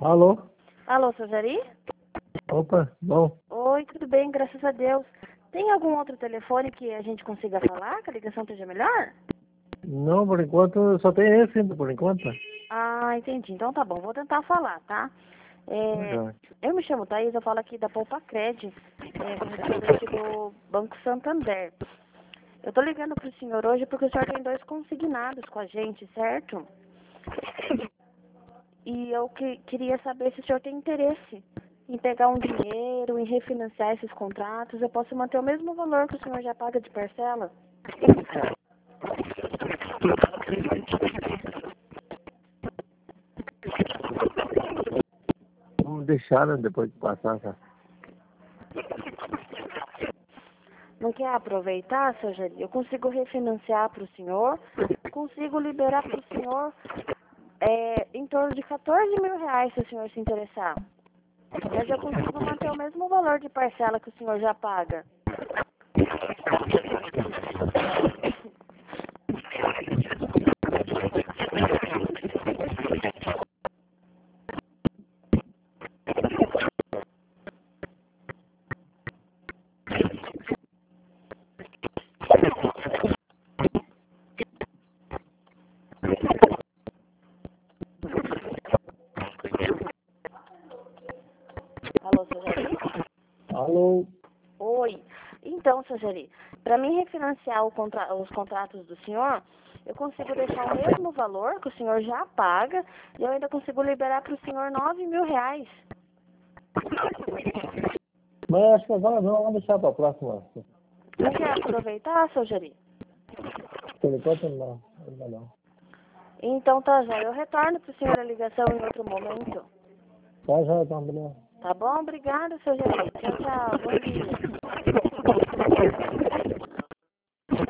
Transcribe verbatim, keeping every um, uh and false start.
Alô? Alô, seu Jari? Opa, bom. Oi, tudo bem, graças a Deus. Tem algum outro telefone que a gente consiga falar, que a ligação esteja melhor? Não, por enquanto, só tem esse ainda, por enquanto. Ah, entendi. Então tá bom, vou tentar falar, tá? É, Já. eu me chamo Thaís, eu falo aqui da Poupa Cred, é, correspondente do Banco Santander. Eu tô ligando pro senhor hoje porque o senhor tem dois consignados com a gente, certo? E eu que, queria saber se o senhor tem interesse em pegar um dinheiro, em refinanciar esses contratos. Eu posso manter o mesmo valor que o senhor já paga de parcela? Vamos deixar, né, depois de passar, tá? Não quer aproveitar, seu Jari? Eu consigo refinanciar para o senhor, consigo liberar para o senhor é, em torno de quatorze mil reais, se o senhor se interessar. Mas eu consigo manter o mesmo valor de parcela que o senhor já paga. Alô, seu Jari? Alô? Oi. Então, seu Jari, para mim refinanciar o contra os contratos do senhor, eu consigo deixar o mesmo valor que o senhor já paga e eu ainda consigo liberar para o senhor nove mil reais. Mas acho que agora não, vamos deixar para a próxima. Não quer aproveitar, seu Jari? Por enquanto não, ainda não. Então tá, já. Eu retorno para o senhor a ligação em outro momento. Tá, já, tá, beleza. Tá bom? Obrigada, seu Jari. Tchau, tchau. Bom dia.